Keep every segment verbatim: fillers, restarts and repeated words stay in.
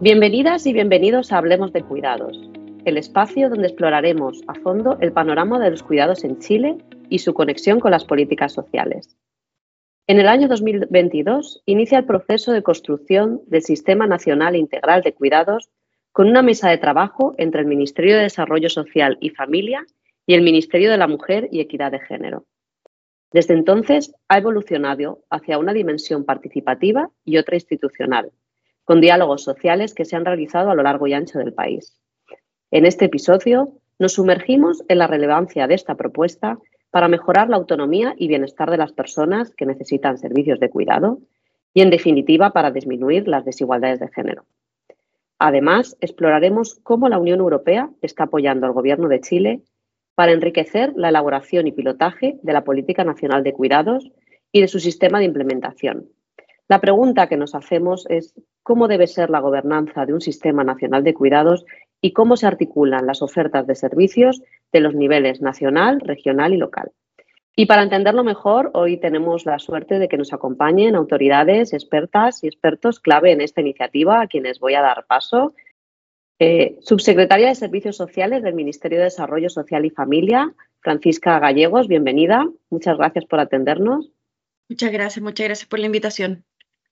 Bienvenidas y bienvenidos a Hablemos de Cuidados, el espacio donde exploraremos a fondo el panorama de los cuidados en Chile y su conexión con las políticas sociales. En el año dos mil veintidós inicia el proceso de construcción del Sistema Nacional Integral de Cuidados con una mesa de trabajo entre el Ministerio de Desarrollo Social y Familia y el Ministerio de la Mujer y Equidad de Género. Desde entonces ha evolucionado hacia una dimensión participativa y otra institucional, con diálogos sociales que se han realizado a lo largo y ancho del país. En este episodio nos sumergimos en la relevancia de esta propuesta para mejorar la autonomía y bienestar de las personas que necesitan servicios de cuidado y, en definitiva, para disminuir las desigualdades de género. Además, exploraremos cómo la Unión Europea está apoyando al Gobierno de Chile para enriquecer la elaboración y pilotaje de la Política Nacional de Cuidados y de su sistema de implementación. La pregunta que nos hacemos es cómo debe ser la gobernanza de un sistema nacional de cuidados y cómo se articulan las ofertas de servicios de los niveles nacional, regional y local. Y para entenderlo mejor, hoy tenemos la suerte de que nos acompañen autoridades, expertas y expertos clave en esta iniciativa, a quienes voy a dar paso. Eh, Subsecretaria de Servicios Sociales del Ministerio de Desarrollo Social y Familia, Francisca Gallegos, bienvenida. Muchas gracias por atendernos. Muchas gracias, muchas gracias por la invitación.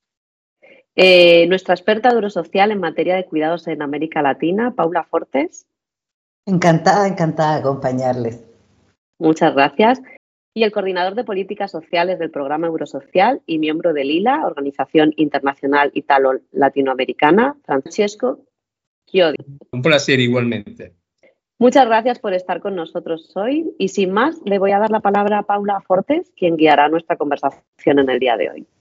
Eh, nuestra experta de Eurosocial en materia de cuidados en América Latina, Paula Fortes. Encantada, encantada de acompañarles. Muchas gracias. Y el coordinador de políticas sociales del programa Eurosocial y miembro del I L A, Organización Internacional Italo-Latinoamericana, Francesco Chiodi. Un placer igualmente. Muchas gracias por estar con nosotros hoy y sin más le voy a dar la palabra a Paula Fortes, quien guiará nuestra conversación en el día de hoy.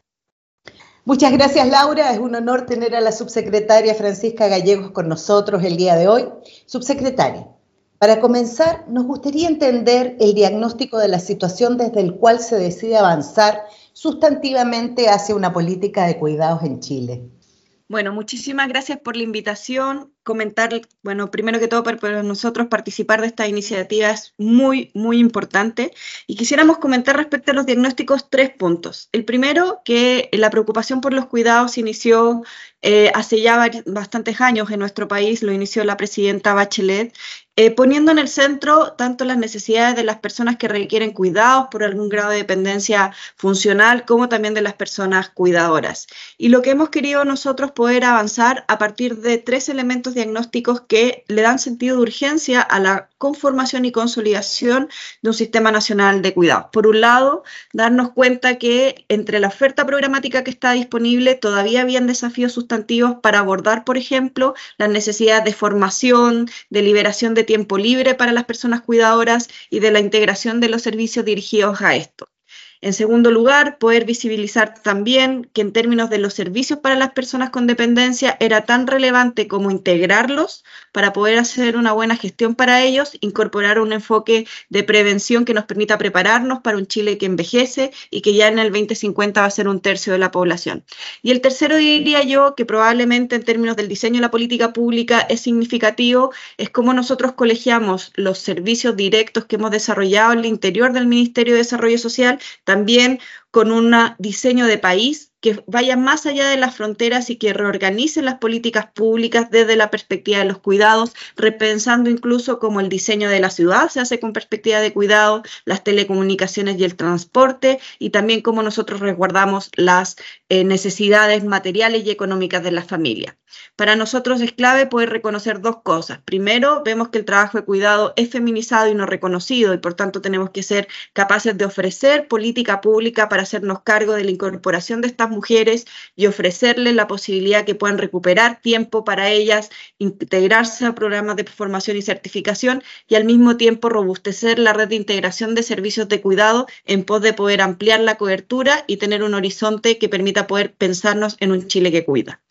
Muchas gracias, Laura. Es un honor tener a la subsecretaria Francisca Gallegos con nosotros el día de hoy. Subsecretaria, para comenzar, nos gustaría entender el diagnóstico de la situación desde el cual se decide avanzar sustantivamente hacia una política de cuidados en Chile. Bueno, muchísimas gracias por la invitación. Comentar, bueno, primero que todo, para, para nosotros participar de esta iniciativa es muy, muy importante. Y quisiéramos comentar respecto a los diagnósticos tres puntos. El primero, que la preocupación por los cuidados inició eh, hace ya bastantes años en nuestro país, lo inició la presidenta Bachelet, eh, poniendo en el centro tanto las necesidades de las personas que requieren cuidados por algún grado de dependencia funcional, como también de las personas cuidadoras. Y lo que hemos querido nosotros poder avanzar a partir de tres elementos diagnósticos que le dan sentido de urgencia a la conformación y consolidación de un sistema nacional de cuidados. Por un lado, darnos cuenta que entre la oferta programática que está disponible todavía habían desafíos sustantivos para abordar, por ejemplo, las necesidades de formación, de liberación de tiempo libre para las personas cuidadoras y de la integración de los servicios dirigidos a esto. En segundo lugar, poder visibilizar también que en términos de los servicios para las personas con dependencia era tan relevante como integrarlos para poder hacer una buena gestión para ellos, incorporar un enfoque de prevención que nos permita prepararnos para un Chile que envejece y que ya en el veinte cincuenta va a ser un tercio de la población. Y el tercero, diría yo, que probablemente en términos del diseño de la política pública es significativo, es cómo nosotros colegiamos los servicios directos que hemos desarrollado en el interior del Ministerio de Desarrollo Social, también con un diseño de país que vaya más allá de las fronteras y que reorganice las políticas públicas desde la perspectiva de los cuidados, repensando incluso cómo el diseño de la ciudad se hace con perspectiva de cuidado, las telecomunicaciones y el transporte, y también cómo nosotros resguardamos las eh, necesidades materiales y económicas de la familia. Para nosotros es clave poder reconocer dos cosas. Primero, vemos que el trabajo de cuidado es feminizado y no reconocido, y por tanto tenemos que ser capaces de ofrecer política pública para hacernos cargo de la incorporación de estas mujeres y ofrecerles la posibilidad que puedan recuperar tiempo para ellas, integrarse a programas de formación y certificación y al mismo tiempo robustecer la red de integración de servicios de cuidado en pos de poder ampliar la cobertura y tener un horizonte que permita poder pensarnos en un Chile que cuida.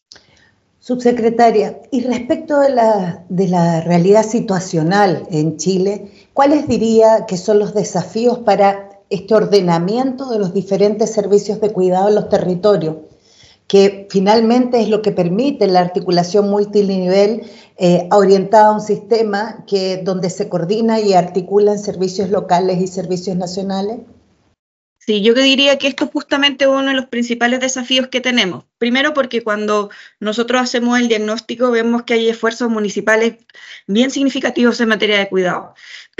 Subsecretaria, y respecto de la, de la realidad situacional en Chile, ¿cuáles diría que son los desafíos para este ordenamiento de los diferentes servicios de cuidado en los territorios, que finalmente es lo que permite la articulación multinivel eh, orientada a un sistema que, donde se coordina y articulan servicios locales y servicios nacionales? Sí, yo diría que esto es justamente uno de los principales desafíos que tenemos. Primero porque cuando nosotros hacemos el diagnóstico vemos que hay esfuerzos municipales bien significativos en materia de cuidado.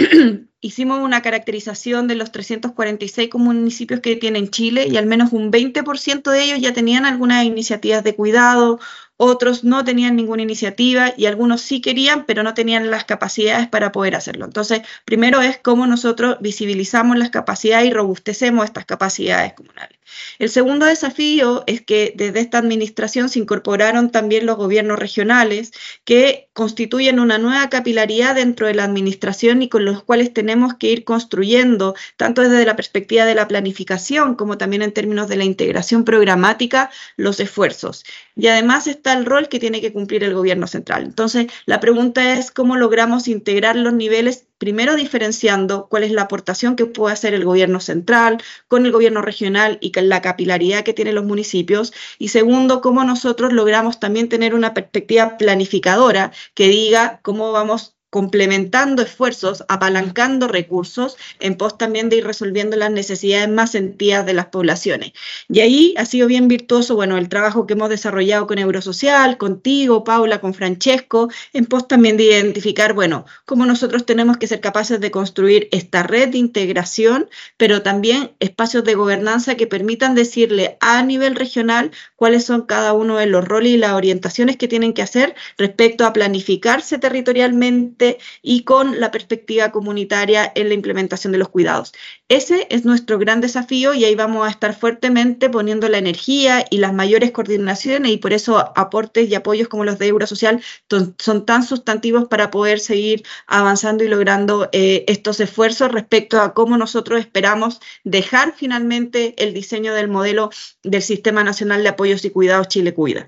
Hicimos una caracterización de los trescientos cuarenta y seis municipios que tienen Chile y al menos un veinte por ciento de ellos ya tenían algunas iniciativas de cuidado, otros no tenían ninguna iniciativa y algunos sí querían, pero no tenían las capacidades para poder hacerlo. Entonces, primero es cómo nosotros visibilizamos las capacidades y robustecemos estas capacidades comunales. El segundo desafío es que desde esta administración se incorporaron también los gobiernos regionales que constituyen una nueva capilaridad dentro de la administración y con los cuales tenemos que ir construyendo, tanto desde la perspectiva de la planificación como también en términos de la integración programática, los esfuerzos. Y además está el rol que tiene que cumplir el gobierno central. Entonces, la pregunta es cómo logramos integrar los niveles, primero diferenciando cuál es la aportación que puede hacer el gobierno central con el gobierno regional y con la capilaridad que tienen los municipios, y segundo, cómo nosotros logramos también tener una perspectiva planificadora que diga cómo vamos complementando esfuerzos, apalancando recursos, en pos también de ir resolviendo las necesidades más sentidas de las poblaciones. Y ahí ha sido bien virtuoso, bueno, el trabajo que hemos desarrollado con Eurosocial, contigo, Paula, con Francesco, en pos también de identificar, bueno, cómo nosotros tenemos que ser capaces de construir esta red de integración, pero también espacios de gobernanza que permitan decirle a nivel regional cuáles son cada uno de los roles y las orientaciones que tienen que hacer respecto a planificarse territorialmente y con la perspectiva comunitaria en la implementación de los cuidados. Ese es nuestro gran desafío y ahí vamos a estar fuertemente poniendo la energía y las mayores coordinaciones, y por eso aportes y apoyos como los de Eurosocial son tan sustantivos para poder seguir avanzando y logrando eh, estos esfuerzos respecto a cómo nosotros esperamos dejar finalmente el diseño del modelo del Sistema Nacional de Apoyos y Cuidados Chile Cuida.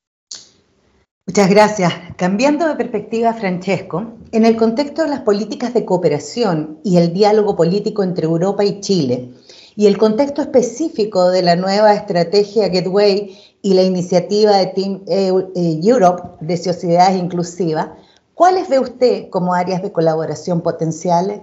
Muchas gracias. Cambiando de perspectiva, Francesco, en el contexto de las políticas de cooperación y el diálogo político entre Europa y Chile, y el contexto específico de la nueva estrategia Gateway y la iniciativa de Team Europe de sociedades inclusivas, ¿cuáles ve usted como áreas de colaboración potenciales?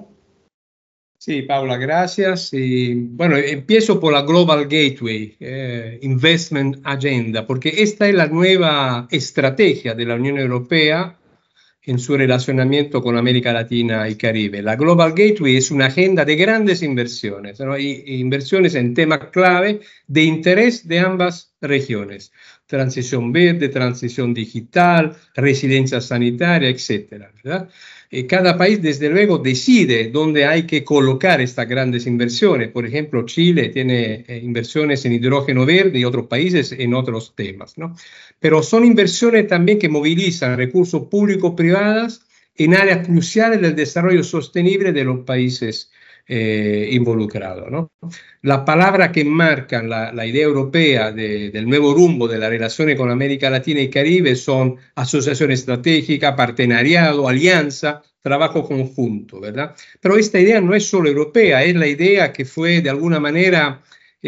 Sí, Paula, gracias. Y, bueno, empiezo por la Global Gateway eh, Investment Agenda, porque esta es la nueva estrategia de la Unión Europea en su relacionamiento con América Latina y Caribe. La Global Gateway es una agenda de grandes inversiones, ¿no? y, y inversiones en temas clave de interés de ambas regiones. Transición verde, transición digital, residencia sanitaria, etcétera, ¿verdad? Eh, cada país, desde luego, decide dónde hay que colocar estas grandes inversiones. Por ejemplo, Chile tiene eh, inversiones en hidrógeno verde y otros países en otros temas, ¿no? Pero son inversiones también que movilizan recursos públicos privados en áreas cruciales del desarrollo sostenible de los países eh, involucrados, ¿no? Las palabras que marcan la, la idea europea de, del nuevo rumbo de la relación con América Latina y Caribe son asociación estratégica, partenariado, alianza, trabajo conjunto, ¿verdad? Pero esta idea no es solo europea, es la idea que fue de alguna manera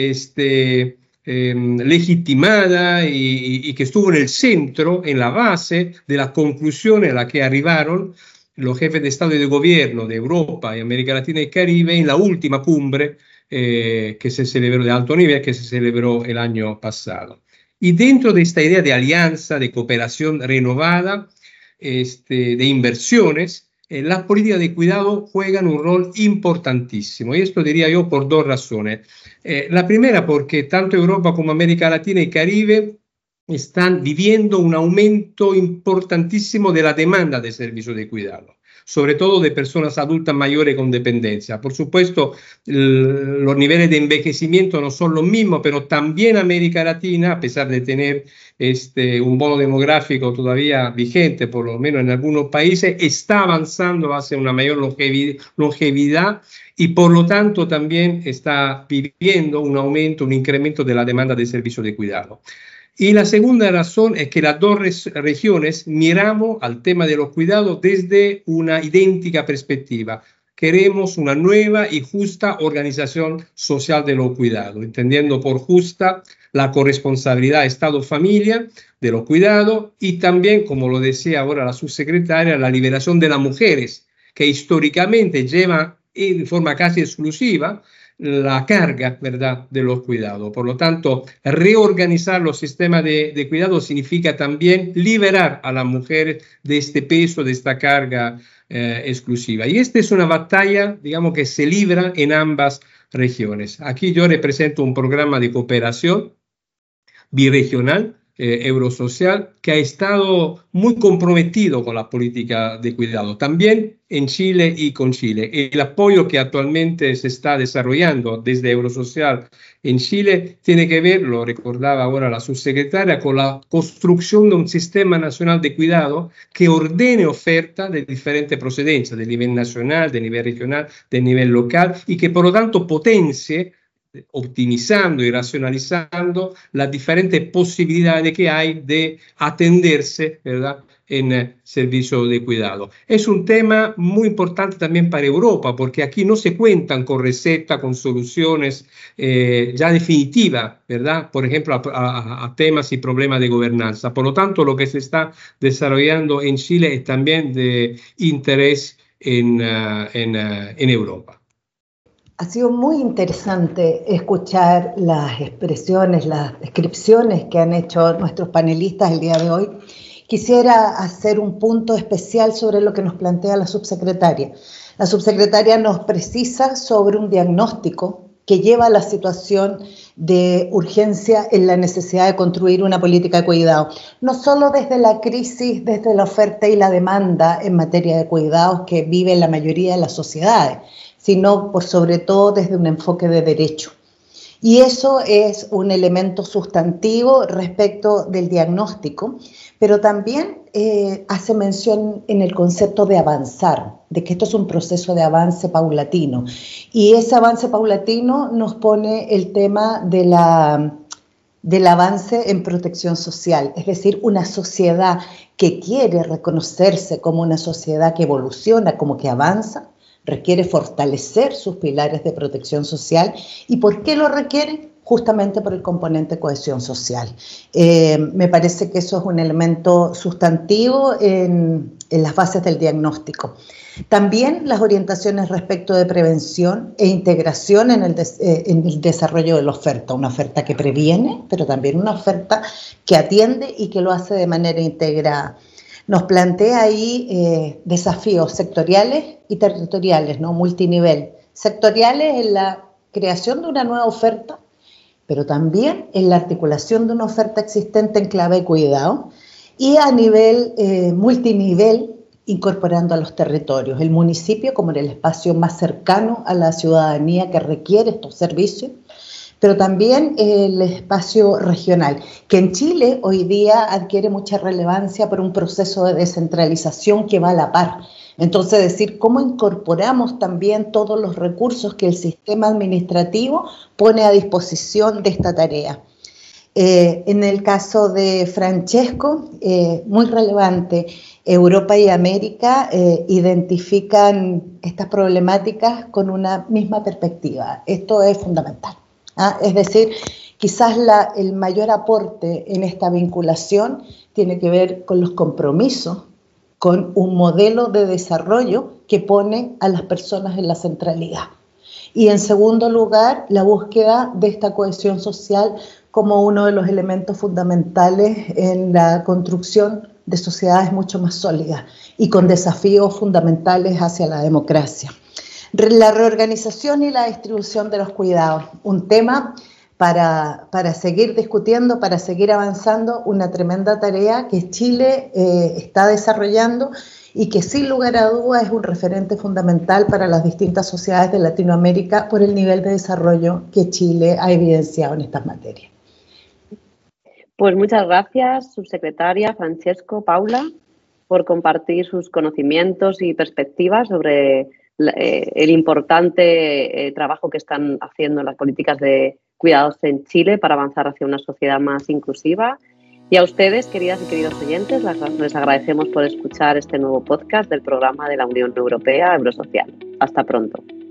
este, eh, legitimada y, y que estuvo en el centro, en la base de las conclusiones a las que arribaron los jefes de Estado y de Gobierno de Europa y América Latina y Caribe en la última cumbre eh, que se celebró de alto nivel, que se celebró el año pasado. Y dentro de esta idea de alianza, de cooperación renovada, este, de inversiones, eh, las políticas de cuidado juegan un rol importantísimo. Y esto diría yo por dos razones. Eh, la primera, porque tanto Europa como América Latina y Caribe están viviendo un aumento importantísimo de la demanda de servicios de cuidado, sobre todo de personas adultas mayores con dependencia. Por supuesto, los niveles de envejecimiento no son los mismos, pero también América Latina, a pesar de tener este, un bono demográfico todavía vigente, por lo menos en algunos países, está avanzando hacia una mayor longevidad y por lo tanto también está viviendo un aumento, un incremento de la demanda de servicios de cuidado. Y la segunda razón es que las dos regiones miramos al tema de los cuidados desde una idéntica perspectiva. Queremos una nueva y justa organización social de los cuidados, entendiendo por justa la corresponsabilidad Estado-familia de los cuidados y también, como lo decía ahora la subsecretaria, la liberación de las mujeres, que históricamente llevan en forma casi exclusiva la carga, ¿verdad?, de los cuidados. Por lo tanto, reorganizar los sistemas de, de cuidado significa también liberar a las mujeres de este peso, de esta carga eh, exclusiva. Y esta es una batalla, digamos, que se libra en ambas regiones. Aquí yo represento un programa de cooperación birregional, eh, Eurosocial, que ha estado muy comprometido con la política de cuidado, también en Chile y con Chile. El apoyo que actualmente se está desarrollando desde Eurosocial en Chile tiene que ver, lo recordaba ahora la subsecretaria, con la construcción de un sistema nacional de cuidado que ordene oferta de diferentes procedencias, de nivel nacional, de nivel regional, de nivel local, y que por lo tanto potencie, optimizando y racionalizando las diferentes posibilidades que hay de atenderse, ¿verdad?, en eh, servicio de cuidado. Es un tema muy importante también para Europa, porque aquí no se cuentan con recetas, con soluciones eh, ya definitivas, ¿verdad?, por ejemplo, a, a, a temas y problemas de gobernanza. Por lo tanto, lo que se está desarrollando en Chile es también de interés en, uh, en, uh, en Europa. Ha sido muy interesante escuchar las expresiones, las descripciones que han hecho nuestros panelistas el día de hoy. Quisiera hacer un punto especial sobre lo que nos plantea la subsecretaria. La subsecretaria nos precisa sobre un diagnóstico que lleva a la situación de urgencia en la necesidad de construir una política de cuidado, no solo desde la crisis, desde la oferta y la demanda en materia de cuidados que vive la mayoría de las sociedades, sino por sobre todo desde un enfoque de derecho. Y eso es un elemento sustantivo respecto del diagnóstico, pero también eh, hace mención en el concepto de avanzar, de que esto es un proceso de avance paulatino. Y ese avance paulatino nos pone el tema de la, del avance en protección social, es decir, una sociedad que quiere reconocerse como una sociedad que evoluciona, como que avanza, requiere fortalecer sus pilares de protección social. ¿Y por qué lo requiere? Justamente por el componente cohesión social. Eh, me parece que eso es un elemento sustantivo en, en las bases del diagnóstico. También las orientaciones respecto de prevención e integración en el, des, eh, en el desarrollo de la oferta, una oferta que previene, pero también una oferta que atiende y que lo hace de manera integrada. Nos plantea ahí eh, desafíos sectoriales y territoriales, ¿no? Multinivel. Sectoriales en la creación de una nueva oferta, pero también en la articulación de una oferta existente en clave de cuidado, y a nivel eh, multinivel, incorporando a los territorios, el municipio como el espacio más cercano a la ciudadanía que requiere estos servicios, pero también el espacio regional, que en Chile hoy día adquiere mucha relevancia por un proceso de descentralización que va a la par. Entonces, decir cómo incorporamos también todos los recursos que el sistema administrativo pone a disposición de esta tarea. Eh, en el caso de Francesco, eh, muy relevante, Europa y América eh, identifican estas problemáticas con una misma perspectiva. Esto es fundamental. ¿Ah? Es decir, quizás la, el mayor aporte en esta vinculación tiene que ver con los compromisos, con un modelo de desarrollo que pone a las personas en la centralidad. Y en segundo lugar, la búsqueda de esta cohesión social como uno de los elementos fundamentales en la construcción de sociedades mucho más sólidas y con desafíos fundamentales hacia la democracia. La reorganización y la distribución de los cuidados, un tema para, para seguir discutiendo, para seguir avanzando, una tremenda tarea que Chile eh, está desarrollando y que sin lugar a dudas es un referente fundamental para las distintas sociedades de Latinoamérica por el nivel de desarrollo que Chile ha evidenciado en estas materias. Pues muchas gracias, subsecretaria, Francesco, Paula, por compartir sus conocimientos y perspectivas sobre el importante eh, trabajo que están haciendo en las políticas de cuidados en Chile para avanzar hacia una sociedad más inclusiva. Y a ustedes, queridas y queridos oyentes, les agradecemos por escuchar este nuevo podcast del programa de la Unión Europea Eurosocial. Hasta pronto.